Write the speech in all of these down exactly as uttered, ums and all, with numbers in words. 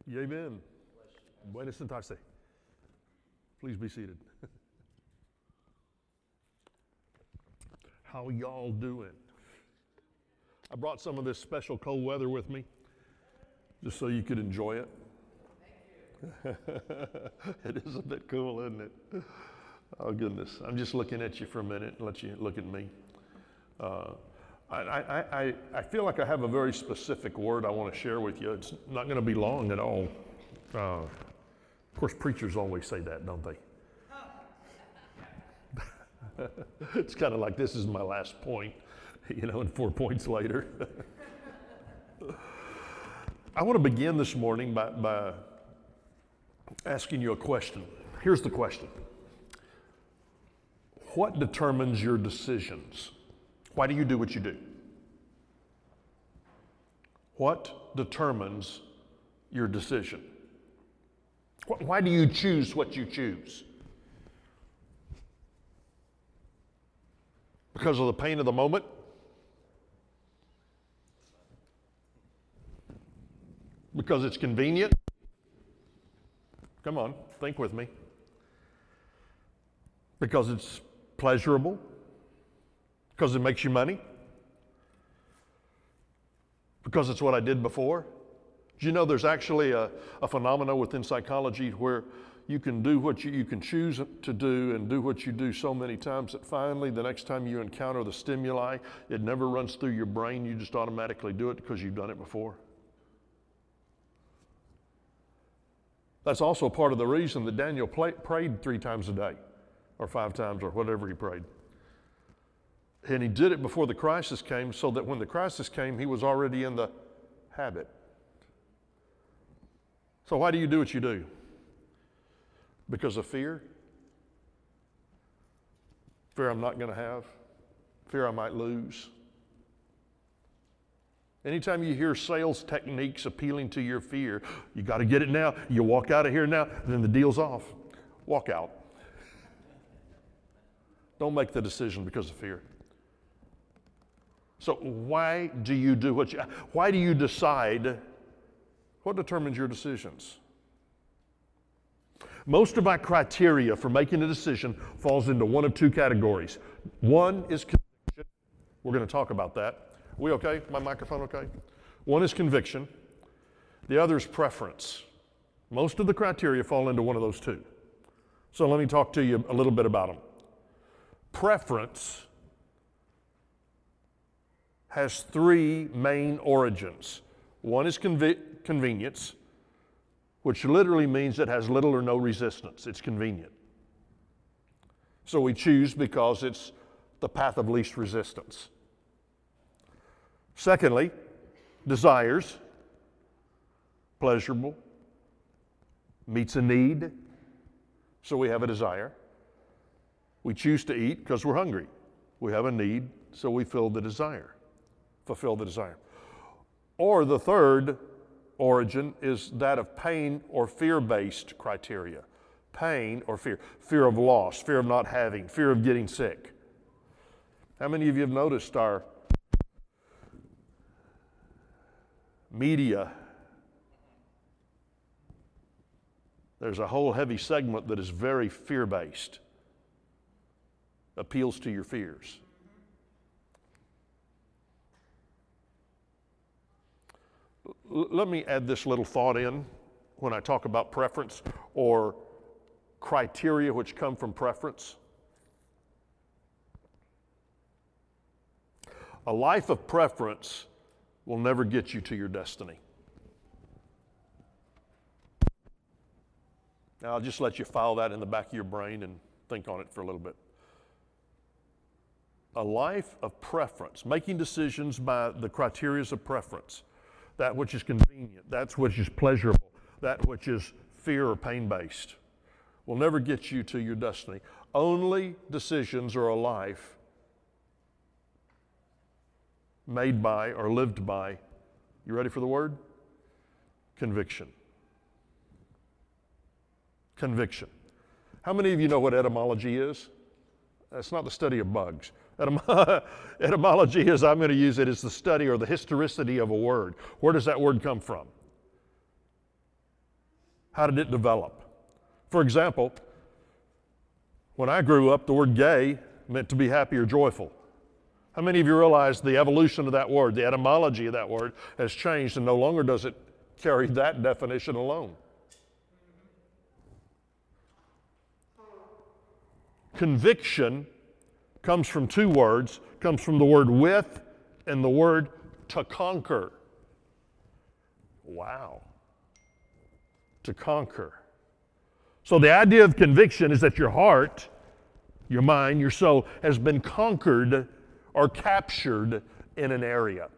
Amen. Buenas sentarse. Please be seated. How y'all doing? I brought some of this special cold weather with me, just so you could enjoy it. Thank you. It is a bit cool, isn't it? Oh goodness! I'm just looking at you for a minute and let you look at me. Uh, I, I, I, I feel like I have a very specific word I want to share with you. It's not going to be long at all. Uh, of course, preachers always say that, don't they? It's kind of like this is my last point, you know, and four points later. I want to begin this morning by, by asking you a question. Here's the question. What determines your decisions? Why do you do what you do? What determines your decision? Why do you choose what you choose? Because of the pain of the moment? Because it's convenient? Come on, think with me. Because it's pleasurable? Because it makes you money? Because it's what I did before? Do you know there's actually a, a phenomena within psychology where you can do what you, you can choose to do and do what you do so many times that finally the next time you encounter the stimuli, it never runs through your brain. You just automatically do it because you've done it before. That's also part of the reason that Daniel play, prayed three times a day or five times or whatever he prayed. And he did it before the crisis came so that when the crisis came, he was already in the habit. So why do you do what you do? Because of fear? Fear I'm not going to have? Fear I might lose? Anytime you hear sales techniques appealing to your fear, you got to get it now, you walk out of here now, and then the deal's off. Walk out. Don't make the decision because of fear. So why do you do what you, why do you decide? What determines your decisions? Most of my criteria for making a decision falls into one of two categories. One is conviction. We're going to talk about that. We okay? My microphone okay? One is conviction. The other is preference. Most of the criteria fall into one of those two. So let me talk to you a little bit about them. Preference has three main origins. One is convi- convenience, which literally means it has little or no resistance. It's convenient. So we choose because it's the path of least resistance. Secondly, desires, pleasurable, meets a need, so we have a desire. We choose to eat because we're hungry. We have a need, so we fill the desire, fulfill the desire. Or the third origin is that of pain or fear-based criteria. Pain or fear. Fear of loss, fear of not having, fear of getting sick. How many of you have noticed our media? There's a whole heavy segment that is very fear-based. Appeals to your fears. Let me add this little thought in when I talk about preference or criteria which come from preference. A life of preference will never get you to your destiny. Now, I'll just let you file that in the back of your brain and think on it for a little bit. A life of preference, making decisions by the criteria of preference, that which is convenient, that which is pleasurable, that which is fear or pain-based, will never get you to your destiny. Only decisions are a life made by or lived by, you ready for the word? Conviction. Conviction. How many of you know what etymology is? That's not the study of bugs. Etym- etymology is, I'm going to use it, is the study or the historicity of a word. Where does that word come from? How did it develop? For example, when I grew up, the word gay meant to be happy or joyful. How many of you realize the evolution of that word, the etymology of that word has changed, and no longer does it carry that definition alone? Conviction comes from two words, comes from the word with and the word to conquer. Wow. To conquer. So the idea of conviction is that your heart, your mind, your soul has been conquered or captured in an area.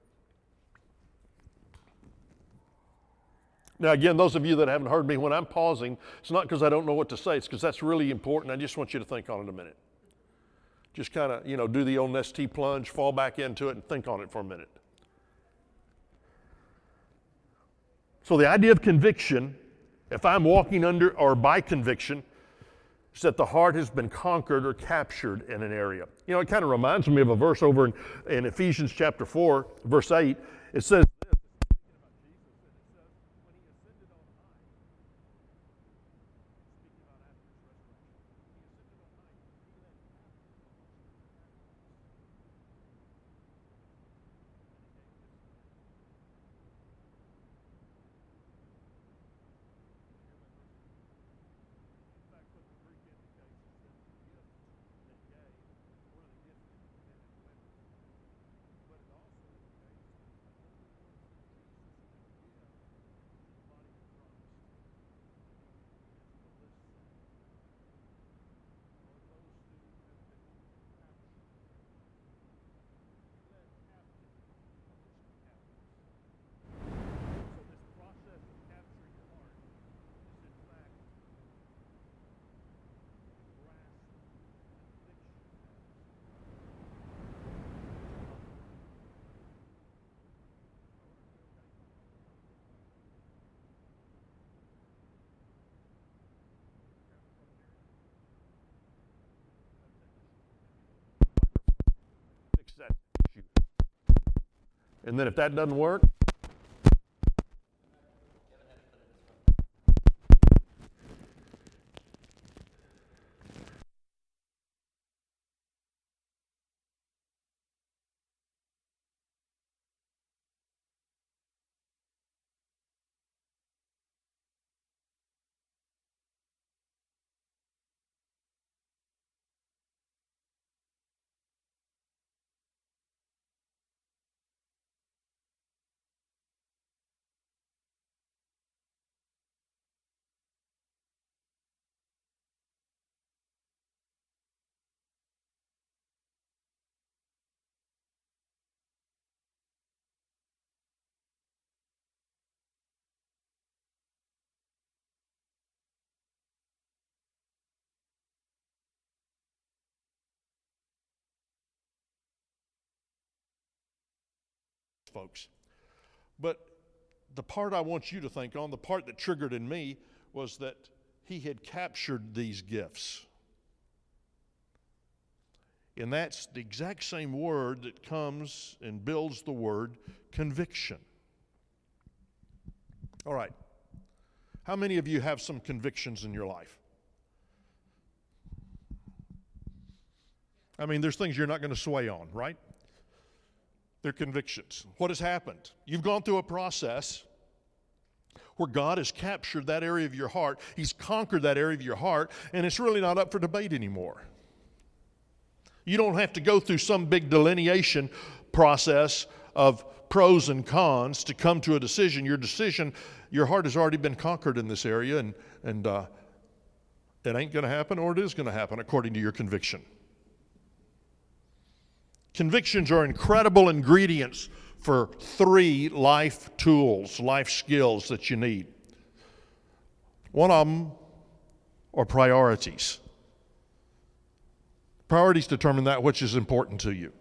Now again, those of you that haven't heard me, when I'm pausing, it's not because I don't know what to say, it's because that's really important. I just want you to think on it a minute. Just kind of, you know, do the old Nestea plunge, fall back into it, and think on it for a minute. So the idea of conviction, if I'm walking under or by conviction, is that the heart has been conquered or captured in an area. You know, it kind of reminds me of a verse over in, in Ephesians chapter four, verse eight. It says, that issue. And then if that doesn't work, folks. But the part I want you to think on, the part that triggered in me, was that he had captured these gifts. And that's the exact same word that comes and builds the word conviction. All right. How many of you have some convictions in your life? I mean, there's things you're not going to sway on, right? They're convictions. What has happened? You've gone through a process where God has captured that area of your heart. He's conquered that area of your heart, and it's really not up for debate anymore. You don't have to go through some big delineation process of pros and cons to come to a decision. Your decision, your heart has already been conquered in this area, and, and uh, it ain't going to happen, or it is going to happen according to your conviction. Convictions are incredible ingredients for three life tools, life skills that you need. One of them are priorities. Priorities determine that which is important to you.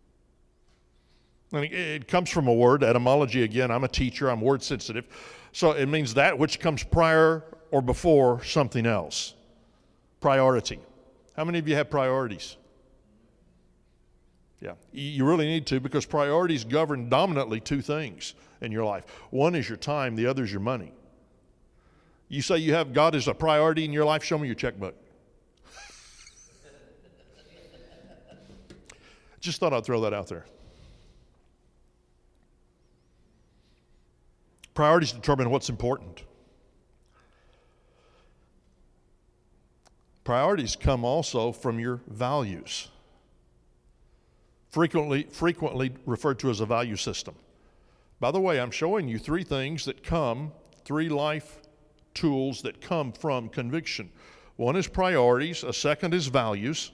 And it comes from a word, etymology again. I'm a teacher, I'm word sensitive. So it means that which comes prior or before something else. Priority. How many of you have priorities? Yeah, you really need to, because priorities govern dominantly two things in your life. One is your time, the other is your money. You say you have God as a priority in your life, show me your checkbook. Just thought I'd throw that out there. Priorities determine what's important. Priorities come also from your values. Frequently, frequently referred to as a value system. By the way, I'm showing you three things that come, three life tools that come from conviction. One is priorities, a second is values,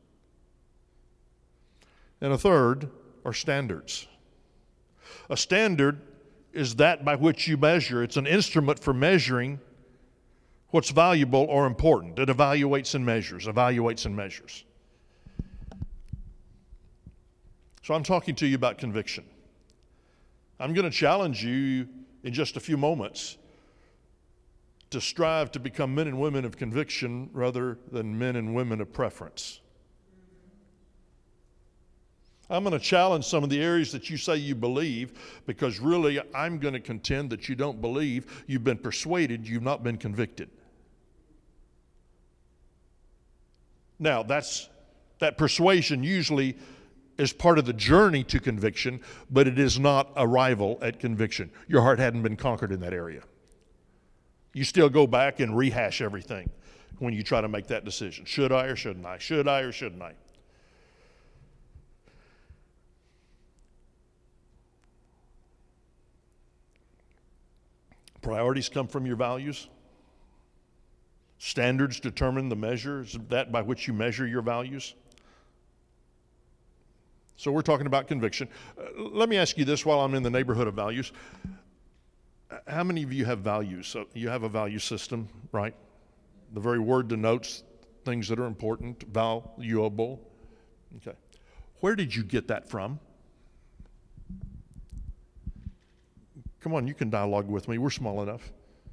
and a third are standards. A standard is that by which you measure. It's an instrument for measuring what's valuable or important. It evaluates and measures, evaluates and measures. So I'm talking to you about conviction. I'm going to challenge you in just a few moments to strive to become men and women of conviction rather than men and women of preference. I'm going to challenge some of the areas that you say you believe, because really I'm going to contend that you don't believe. You've been persuaded, you've not been convicted. Now, that's that persuasion usually is part of the journey to conviction, but it is not arrival at conviction. Your heart hadn't been conquered in that area. You still go back and rehash everything when you try to make that decision. Should I or shouldn't I? Should I or shouldn't I? Priorities come from your values. Standards determine the measures, that by which you measure your values. So we're talking about conviction. Uh, let me ask you this while I'm in the neighborhood of values. How many of you have values? So you have a value system, right? The very word denotes things that are important, valuable. Okay. Where did you get that from? Come on, you can dialogue with me. We're small enough.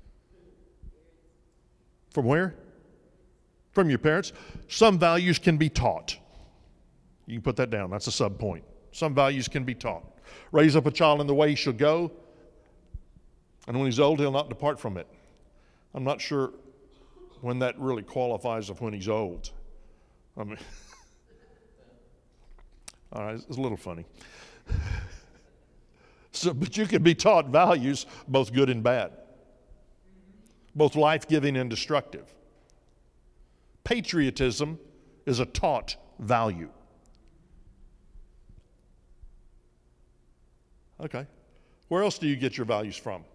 From where? From your parents. Some values can be taught. You can put that down. That's a sub point. Some values can be taught. Raise up a child in the way he shall go, and when he's old, he'll not depart from it. I'm not sure when that really qualifies of when he's old. I mean, all right, it's a little funny. So, but you can be taught values, both good and bad, both life-giving and destructive. Patriotism is a taught value. Okay. Where else do you get your values from?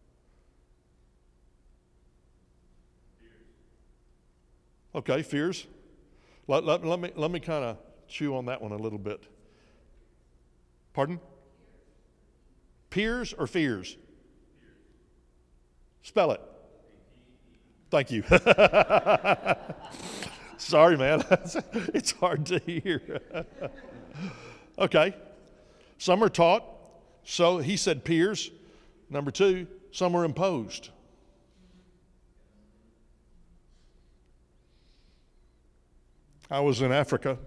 Okay, fears. Let, let, let me, let me kind of chew on that one a little bit. Pardon? Peers or fears? Spell it. Thank you. Sorry, man. It's hard to hear. Okay. Some are taught. So he said peers. Number two, some are imposed. I was in Africa,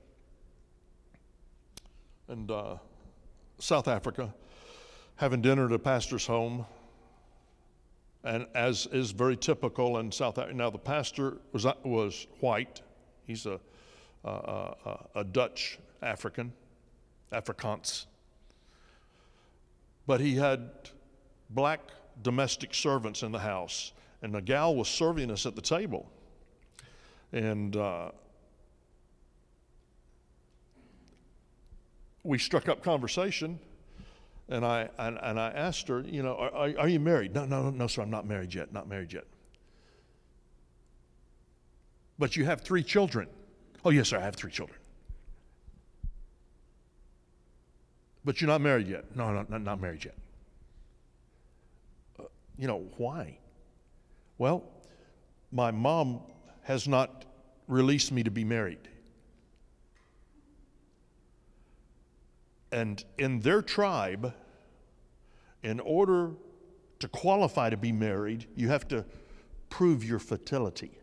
and uh, South Africa, having dinner at a pastor's home, and as is very typical in South Africa. Now the pastor was was white. He's a a, a, a Dutch African, Afrikaans. But he had black domestic servants in the house, and the gal was serving us at the table. And uh, we struck up conversation, and I and, and I asked her, you know, are, are you married? No, no, no, sir, I'm not married yet, not married yet. But you have three children. Oh, yes, sir, I have three children. But you're not married yet. No, no, not, not married yet. Uh, you know, why? Well, my mom has not released me to be married. And in their tribe, in order to qualify to be married, you have to prove your fertility.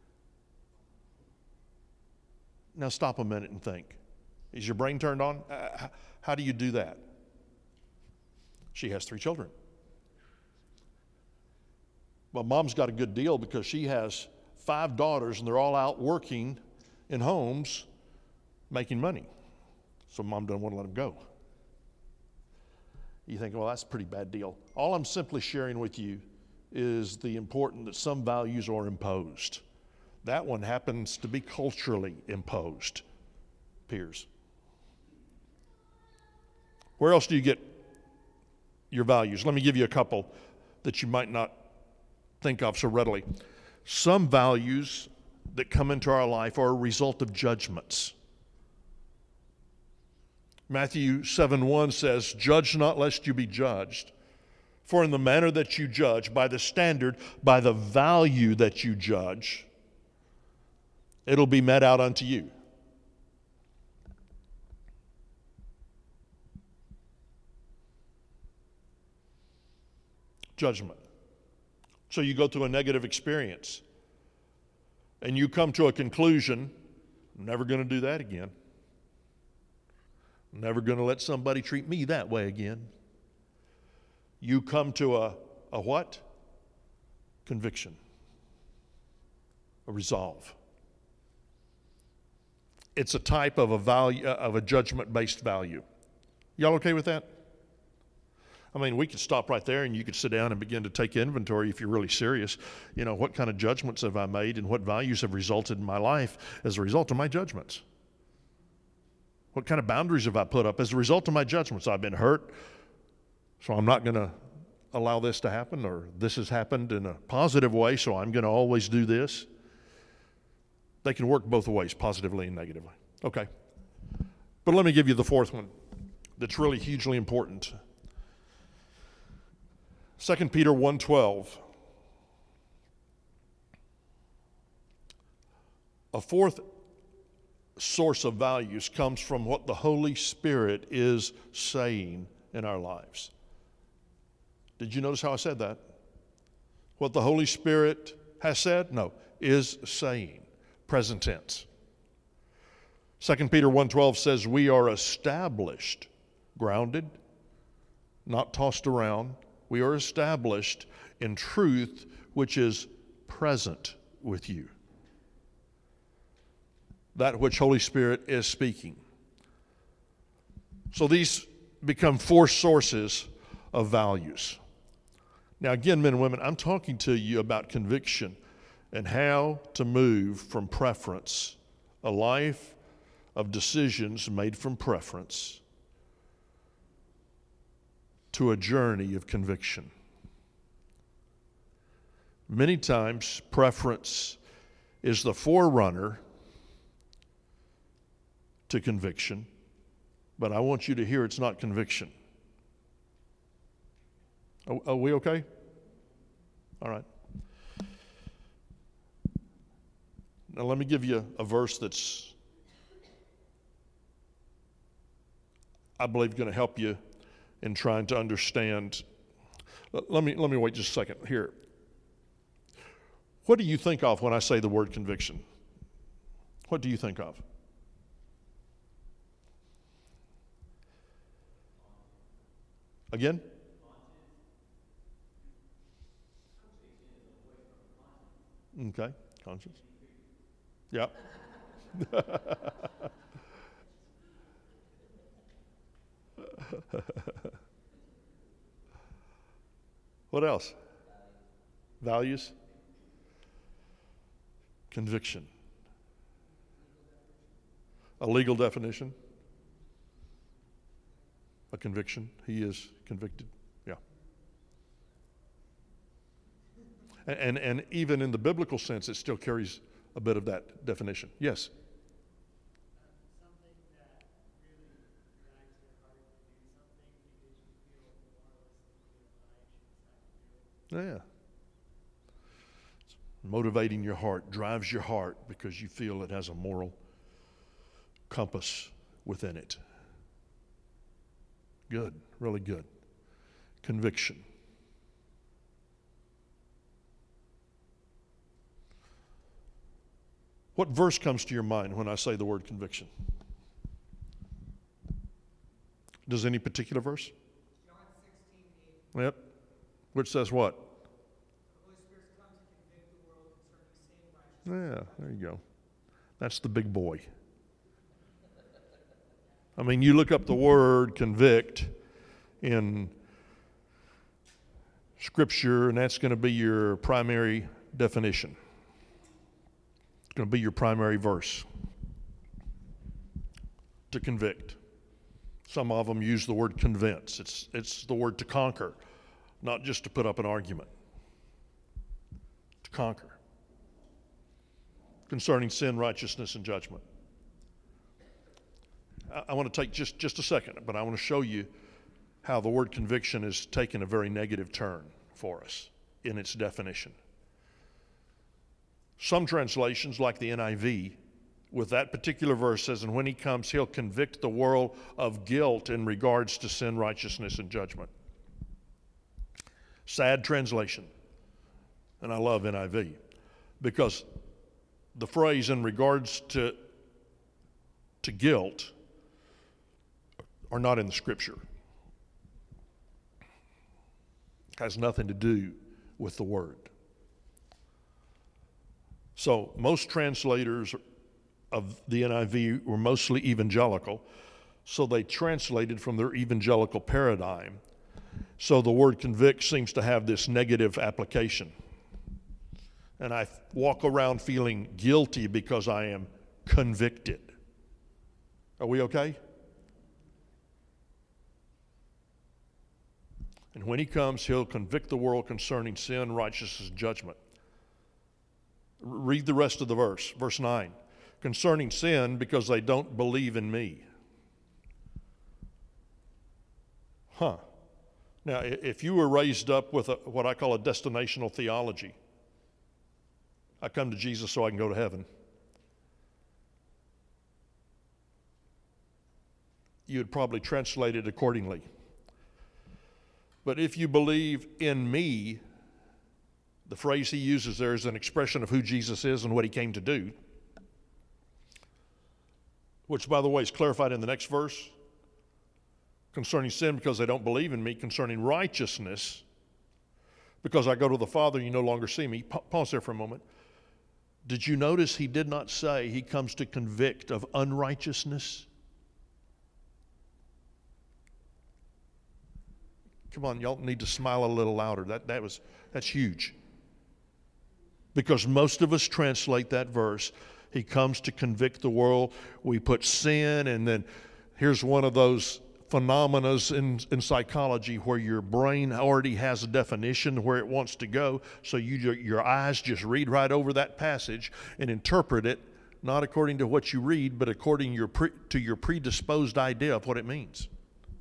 Now stop a minute and think. Is your brain turned on? Uh, how do you do that? She has three children. Well, mom's got a good deal because she has five daughters and they're all out working in homes making money. So mom doesn't want to let them go. You think, well, that's a pretty bad deal. All I'm simply sharing with you is the important that some values are imposed. That one happens to be culturally imposed. Peers. Where else do you get your values? Let me give you a couple that you might not think of so readily. Some values that come into our life are a result of judgments. Matthew seven one says, "Judge not lest you be judged. For in the manner that you judge, by the standard, by the value that you judge, it'll be met out unto you." Judgment. So you go through a negative experience and you come to a conclusion, I'm never going to do that again. I'm never going to let somebody treat me that way again. You come to a, a what? Conviction. A resolve. It's a type of a value, of a judgment-based value. Y'all okay with that? I mean, we could stop right there and you could sit down and begin to take inventory if you're really serious. You know, what kind of judgments have I made and what values have resulted in my life as a result of my judgments? What kind of boundaries have I put up as a result of my judgments? I've been hurt, so I'm not going to allow this to happen, or this has happened in a positive way, so I'm going to always do this. They can work both ways, positively and negatively. Okay. But let me give you the fourth one that's really hugely important. Second Peter one twelve. A fourth source of values comes from what the Holy Spirit is saying in our lives. Did you notice how I said that? What the Holy Spirit has said? No, is saying. Present tense. Second Peter one twelve says, "We are established," grounded, not tossed around. We are established in truth which is present with you. That which Holy Spirit is speaking. So these become four sources of values. Now again, men and women, I'm talking to you about conviction and how to move from preference, a life of decisions made from preference, to a journey of conviction. Many times, preference is the forerunner to conviction, but I want you to hear it's not conviction. Are, are we okay? All right. Now let me give you a verse that's, I believe, going to help you in trying to understand. Let me, let me wait just a second here. What do you think of when I say the word conviction? What do you think of? Again? Okay, conscience. Yeah. What else? Values? Conviction. A legal definition? A conviction. He is convicted. Yeah. And, and, and even in the biblical sense, it still carries a bit of that definition. Yes? Yeah. It's motivating your heart, drives your heart because you feel it has a moral compass within it. Good, really good. Conviction. What verse comes to your mind when I say the word conviction? Does any particular verse? John sixteen eight. Yep. Which says what? The Holy Spirit Yeah, there you go. That's the big boy. I mean, you look up the word convict in Scripture, and that's going to be your primary definition. It's going to be your primary verse. To convict. Some of them use the word convince. It's, it's the word to conquer, not just to put up an argument. To conquer. Concerning sin, righteousness, and judgment. I, I want to take just, just a second, but I want to show you how the word conviction is taken a very negative turn for us in its definition. Some translations, like the N I V, with that particular verse says, and when he comes, he'll convict the world of guilt in regards to sin, righteousness, and judgment. Sad translation. And I love N I V because the phrase in regards to, to guilt are not in the Scripture. It has nothing to do with the Word. So most translators of the N I V were mostly evangelical, so they translated from their evangelical paradigm. So the word convict seems to have this negative application. And I walk around feeling guilty because I am convicted. Are we okay? And when he comes, he'll convict the world concerning sin, righteousness, and judgment. Read the rest of the verse, verse nine. Concerning sin, because they don't believe in me. Huh. Now, if you were raised up with a, what I call a destinational theology, I come to Jesus so I can go to heaven, you would probably translate it accordingly. But if you believe in me, the phrase he uses there is an expression of who Jesus is and what he came to do, which, by the way, is clarified in the next verse. Concerning sin, because they don't believe in me. Concerning righteousness, because I go to the Father, you no longer see me. Pa- pause there for a moment. Did you notice he did not say he comes to convict of unrighteousness? Come on, y'all need to smile a little louder. That, that was, that's huge. Because most of us translate that verse, he comes to convict the world. We put sin, and then here's one of those phenomena in, in psychology where your brain already has a definition where it wants to go, so you, your eyes just read right over that passage and interpret it, not according to what you read, but according your pre, to your predisposed idea of what it means.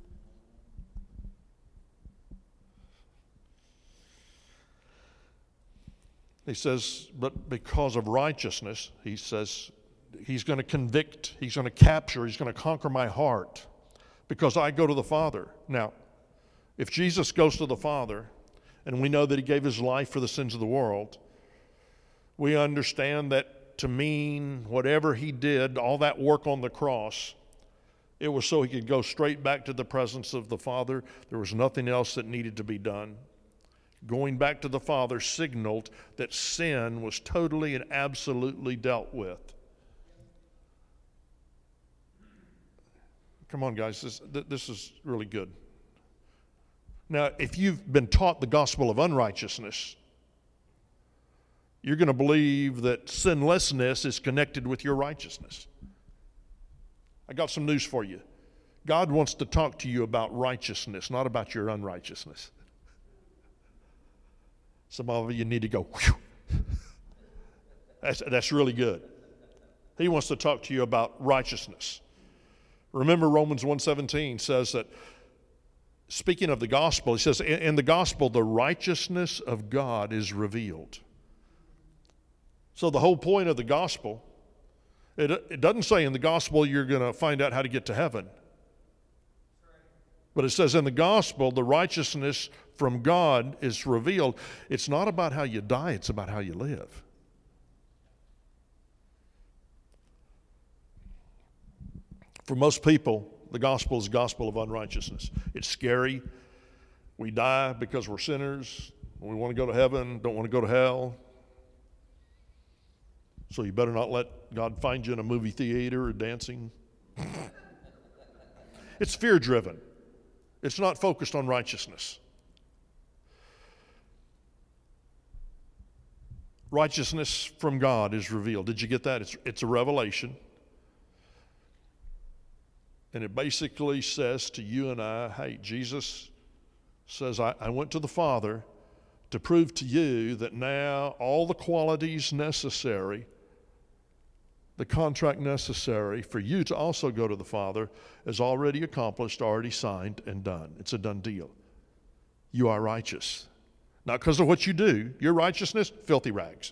He says, but because of righteousness, he says, he's going to convict, he's going to capture, he's going to conquer my heart. Because I go to the Father. Now, if Jesus goes to the Father, and we know that he gave his life for the sins of the world, we understand that to mean whatever he did, all that work on the cross, it was so he could go straight back to the presence of the Father. There was nothing else that needed to be done. Going back to the Father signaled that sin was totally and absolutely dealt with. Come on, guys, this, this is really good. Now, if you've been taught the gospel of unrighteousness, you're going to believe that sinlessness is connected with your righteousness. I got some news for you. God wants to talk to you about righteousness, not about your unrighteousness. Some of you need to go, whew. That's, that's really good. He wants to talk to you about righteousness. Remember, Romans one seventeen says that, speaking of the gospel, he says, in, in the gospel, the righteousness of God is revealed. So the whole point of the gospel, it, it doesn't say in the gospel you're going to find out how to get to heaven. But it says in the gospel, the righteousness from God is revealed. It's not about how you die, it's about how you live. For most people, the gospel is the gospel of unrighteousness. It's scary. We die because we're sinners. We want to go to heaven, don't want to go to hell. So you better not let God find you in a movie theater or dancing. It's fear-driven. It's not focused on righteousness. Righteousness from God is revealed. Did you get that? It's, it's a revelation. And it basically says to you and I, hey, Jesus says, I, I went to the Father to prove to you that now all the qualities necessary, the contract necessary for you to also go to the Father is already accomplished, already signed and done. It's a done deal. You are righteous. Not because of what you do. Your righteousness, filthy rags.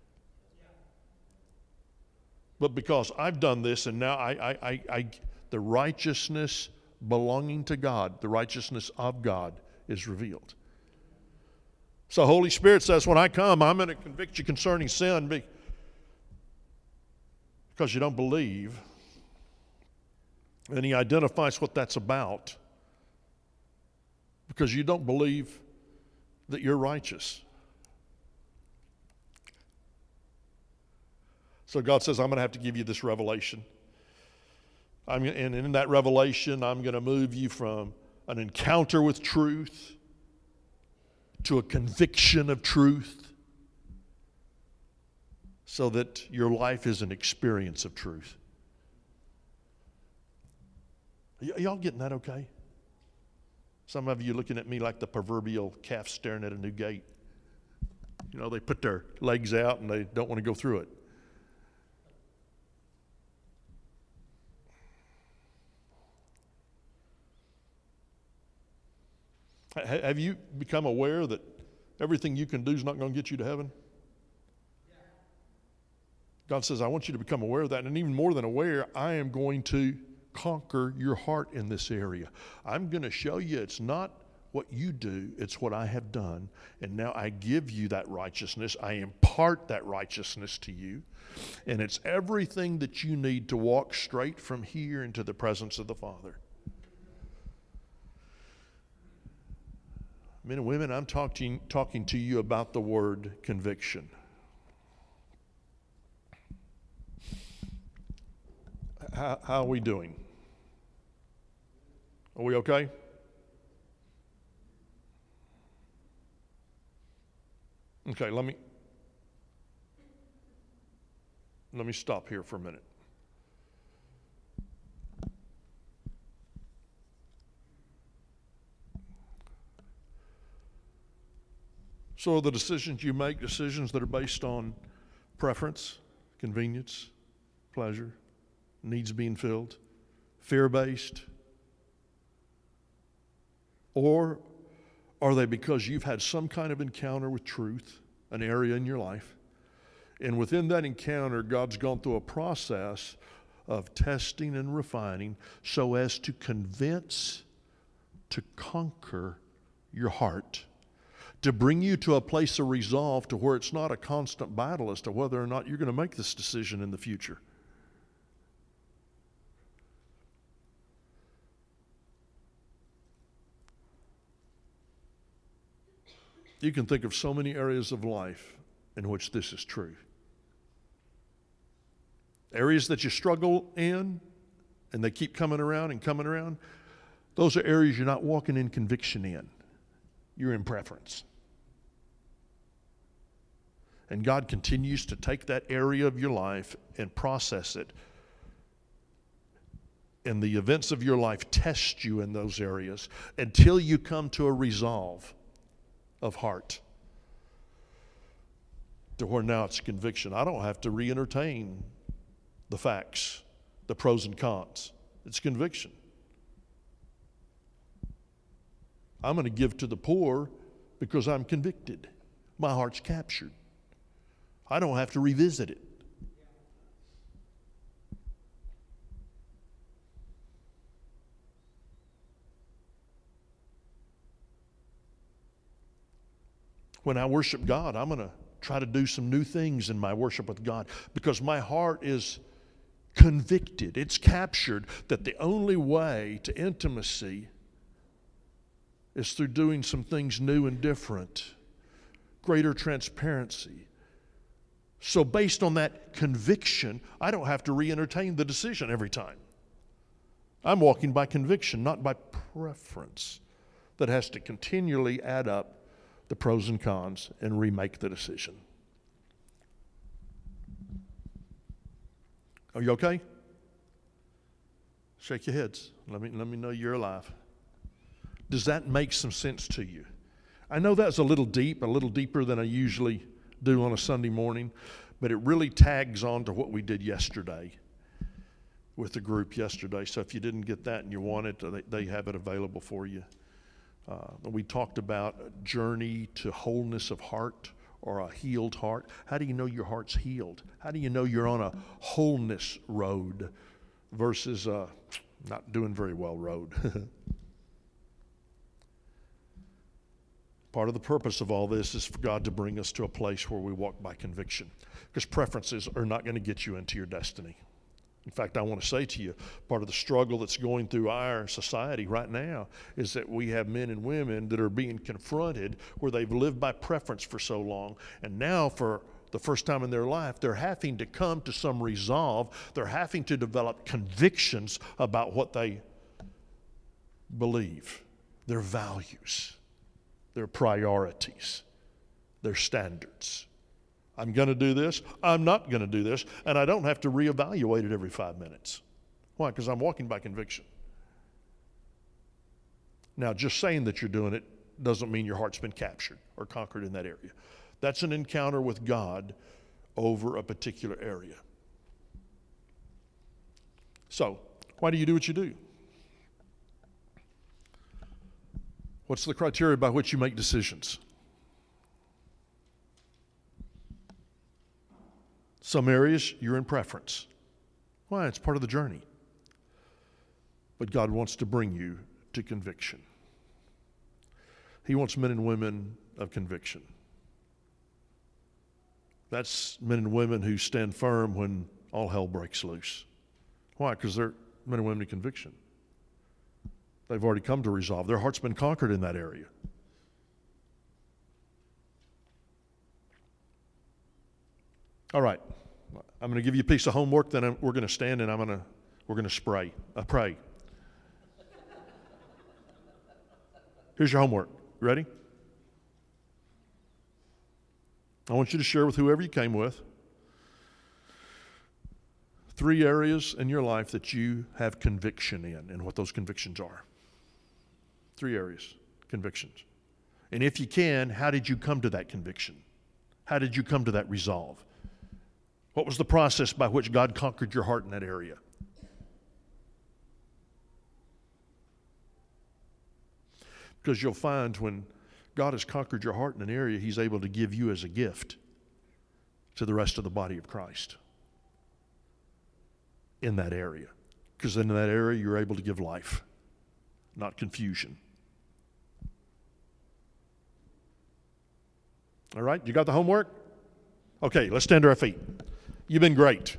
But because I've done this and now I, I, I, I the righteousness belonging to God, the righteousness of God is revealed. So Holy Spirit says, when I come, I'm going to convict you concerning sin because you don't believe. And he identifies what that's about. Because you don't believe that you're righteous. So God says, I'm going to have to give you this revelation. I'm, and in that revelation, I'm going to move you from an encounter with truth to a conviction of truth so that your life is an experience of truth. Y- y'all getting that okay? Some of you looking at me like the proverbial calf staring at a new gate. You know, they put their legs out and they don't want to go through it. Have you become aware that everything you can do is not going to get you to heaven? God says, I want you to become aware of that. And even more than aware, I am going to conquer your heart in this area. I'm going to show you it's not what you do, it's what I have done. And now I give you that righteousness. I impart that righteousness to you. And it's everything that you need to walk straight from here into the presence of the Father. Men and women, I'm talking, talking to you about the word conviction. How, how are we doing? Are we okay? Okay, let me let me stop here for a minute. So the decisions you make, decisions that are based on preference, convenience, pleasure, needs being filled, fear-based? Or are they because you've had some kind of encounter with truth, an area in your life, and within that encounter, God's gone through a process of testing and refining so as to convince, to conquer your heart, to bring you to a place of resolve to where it's not a constant battle as to whether or not you're going to make this decision in the future. You can think of so many areas of life in which this is true. Areas that you struggle in and they keep coming around and coming around, those are areas you're not walking in conviction in. You're in preference. And God continues to take that area of your life and process it. And the events of your life test you in those areas until you come to a resolve of heart. To where now it's conviction. I don't have to re-entertain the facts, the pros and cons. It's conviction. I'm going to give to the poor because I'm convicted. My heart's captured. I don't have to revisit it. When I worship God, I'm going to try to do some new things in my worship with God because my heart is convicted. It's captured that the only way to intimacy is through doing some things new and different, greater transparency, So based on that conviction, I don't have to re-entertain the decision every time. I'm walking by conviction, not by preference, that has to continually add up the pros and cons and remake the decision. Are you okay? Shake your heads. Let me, let me know you're alive. Does that make some sense to you? I know that's a little deep, a little deeper than I usually do on a Sunday morning, but it really tags on to what we did yesterday with the group yesterday. So if you didn't get that and you want it, they, they have it available for you. Uh, we talked about a journey to wholeness of heart or a healed heart. How do you know your heart's healed? How do you know you're on a wholeness road versus a not doing very well road? Part of the purpose of all this is for God to bring us to a place where we walk by conviction, because preferences are not going to get you into your destiny. In fact, I want to say to you, part of the struggle that's going through our society right now is that we have men and women that are being confronted where they've lived by preference for so long, and now for the first time in their life, they're having to come to some resolve. They're having to develop convictions about what they believe, their values, their priorities, their standards. I'm going to do this, I'm not going to do this, and I don't have to reevaluate it every five minutes. Why? Because I'm walking by conviction. Now, just saying that you're doing it doesn't mean your heart's been captured or conquered in that area. That's an encounter with God over a particular area. So, why do you do what you do? What's the criteria by which you make decisions? Some areas you're in preference. Why? It's part of the journey. But God wants to bring you to conviction. He wants men and women of conviction. That's men and women who stand firm when all hell breaks loose. Why? Because they're men and women of conviction. They've already come to resolve. Their heart's been conquered in that area. All right. I'm going to give you a piece of homework, then I'm, we're going to stand and I'm going to, we're going to spray, uh, pray. Here's your homework. Ready? I want you to share with whoever you came with three areas in your life that you have conviction in and what those convictions are. Three areas, convictions. And if you can, how did you come to that conviction? How did you come to that resolve? What was the process by which God conquered your heart in that area? Because you'll find when God has conquered your heart in an area, He's able to give you as a gift to the rest of the body of Christ in that area. Because in that area, you're able to give life, not confusion. All right, you got the homework? Okay, let's stand to our feet. You've been great.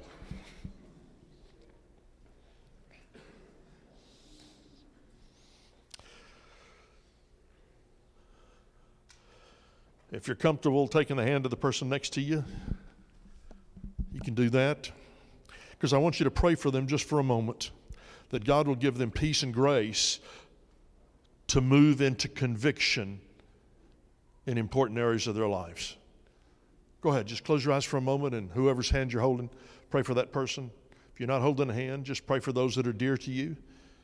If you're comfortable taking the hand of the person next to you, you can do that. Because I want you to pray for them just for a moment, that God will give them peace and grace to move into conviction in important areas of their lives. Go ahead, just close your eyes for a moment, and whoever's hand you're holding, pray for that person. If you're not holding a hand, just pray for those that are dear to you.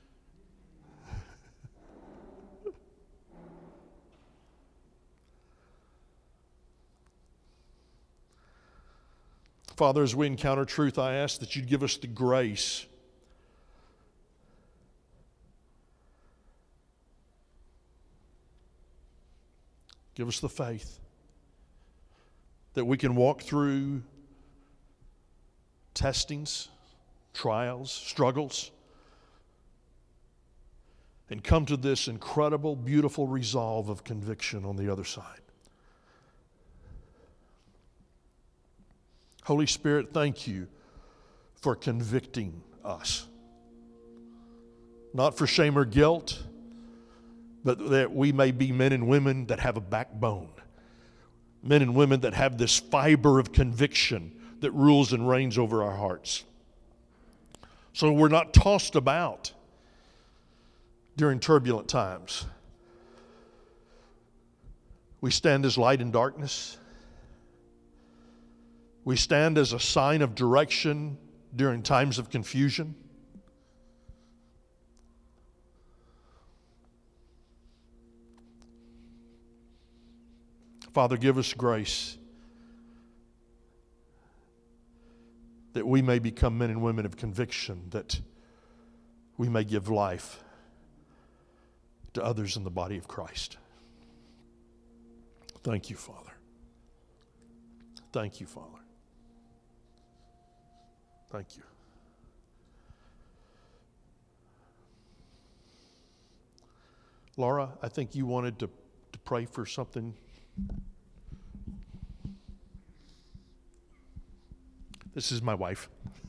Father, as we encounter truth, I ask that you'd give us the grace give us the faith that we can walk through testings, trials, struggles, and come to this incredible, beautiful resolve of conviction on the other side. Holy Spirit, thank you for convicting us. Not for shame or guilt, but that we may be men and women that have a backbone. Men and women that have this fiber of conviction that rules and reigns over our hearts. So we're not tossed about during turbulent times. We stand as light in darkness. We stand as a sign of direction during times of confusion. Father, give us grace that we may become men and women of conviction, that we may give life to others in the body of Christ. Thank you, Father. Thank you, Father. Thank you. Laura, I think you wanted to, to pray for something. This is my wife.